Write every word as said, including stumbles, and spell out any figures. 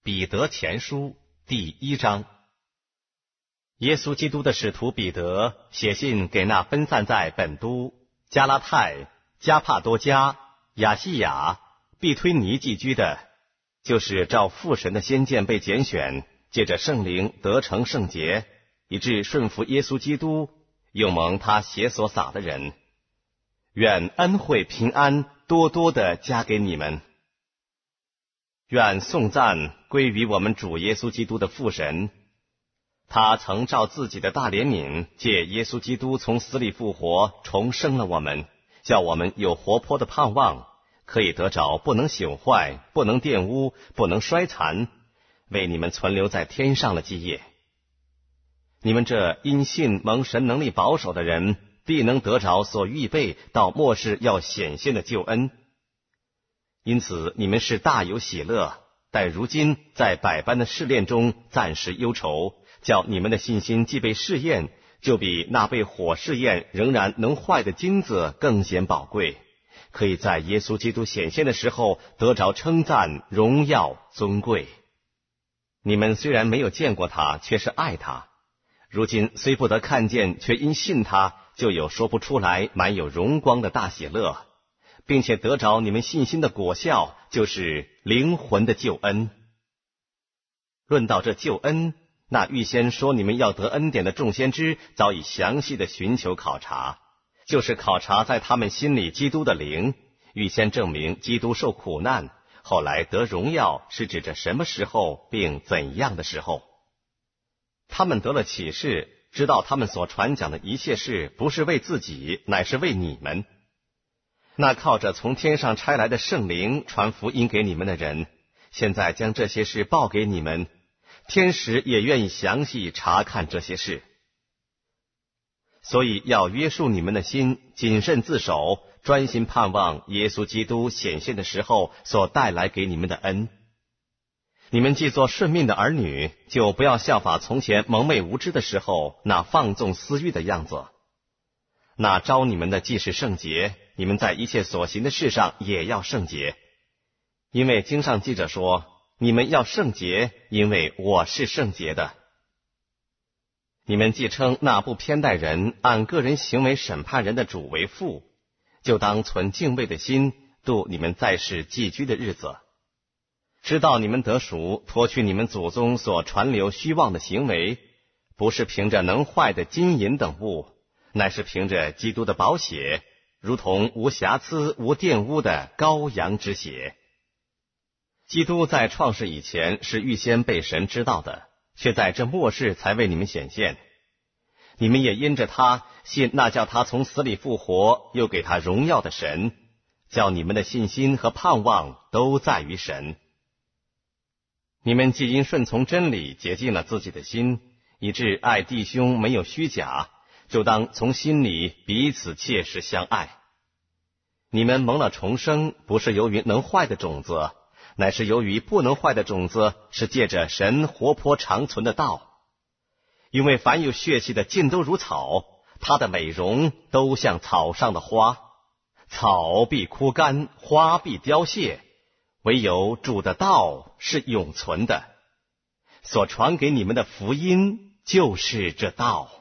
彼得前书第一章。耶稣基督的使徒彼得写信给那分散在本都、加拉太、加帕多家、亚细亚、庇推尼寄居的，就是照父神的先见被拣选，借着圣灵得成圣洁，以致顺服耶稣基督，又蒙他血所洒的人，愿恩惠平安多多的加给你们。愿颂赞归于我们主耶稣基督的父神，他曾照自己的大怜悯，借耶稣基督从死里复活，重生了我们，叫我们有活泼的盼望，可以得着不能朽坏、不能玷污、不能衰残，为你们存留在天上的基业。你们这因信蒙神能力保守的人，必能得着所预备到末世要显现的救恩。因此你们是大有喜乐，但如今在百般的试炼中暂时忧愁，叫你们的信心既被试验，就比那被火试验仍然能坏的金子更显宝贵，可以在耶稣基督显现的时候得着称赞、荣耀、尊贵。你们虽然没有见过他，却是爱他；如今虽不得看见，却因信他，就有说不出来满有荣光的大喜乐，并且得着你们信心的果效，就是灵魂的救恩。论到这救恩，那预先说你们要得恩典的众先知早已详细的寻求考察，就是考察在他们心里基督的灵，预先证明基督受苦难，后来得荣耀，是指着什么时候并怎样的时候。他们得了启示，知道他们所传讲的一切事不是为自己，乃是为你们。那靠着从天上差来的圣灵传福音给你们的人，现在将这些事报给你们，天使也愿意详细查看这些事。所以要约束你们的心，谨慎自守，专心盼望耶稣基督显现的时候所带来给你们的恩。你们既做顺命的儿女，就不要效法从前蒙昧无知的时候那放纵私欲的样子。那招你们的既是圣洁，你们在一切所行的事上也要圣洁。因为经上记着说，你们要圣洁，因为我是圣洁的。你们既称那不偏待人，按个人行为审判人的主为父，就当存敬畏的心，度你们在世寄居的日子。知道你们得赎，脱去你们祖宗所传流虚妄的行为，不是凭着能坏的金银等物，乃是凭着基督的宝血，如同无瑕疵无玷污的羔羊之血。基督在创世以前是预先被神知道的，却在这末世才为你们显现。你们也因着他信那叫他从死里复活，又给他荣耀的神，叫你们的信心和盼望都在于神。你们既因顺从真理洁净了自己的心，以致爱弟兄没有虚假，就当从心里彼此切实相爱。你们蒙了重生，不是由于能坏的种子，乃是由于不能坏的种子，是借着神活泼长存的道。因为凡有血气的尽都如草，它的美容都像草上的花，草必枯干，花必凋谢，唯有主的道是永存的。所传给你们的福音就是这道。